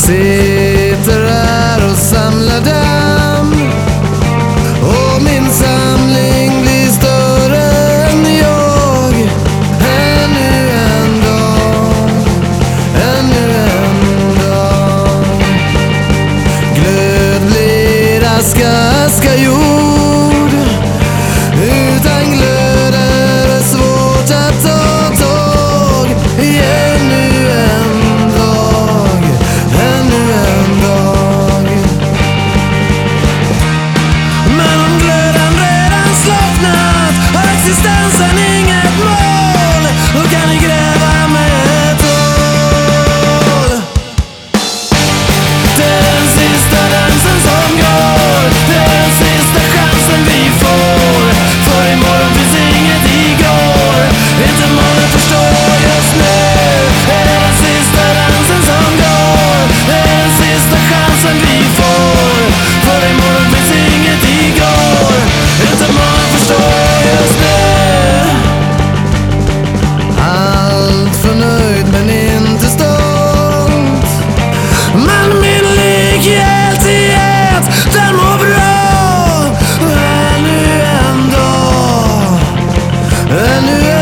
sitter här och samlar damm, och min samling blir större än jag. Ännu en dag, ännu en dag. Glöd blir aska, aska jord. Utan glöd är det svårt att ta tag i ännu en dag, ännu en dag. Men om glöden redan slocknat har existensen inget mål, då kan ni gräva med ett hål. Det är den sista dansen som går, det är den sista chansen vi får. För imorgon finns inget igår, inte många förstår just nu. Det är den sista dansen som går, det är den sista chansen vi får. För imorgon finns inget igår, inte många förstår just nu. Allt förnöjd men inte stolt, men min likgiltighet, den mår bra. Ännu en dag, ännu en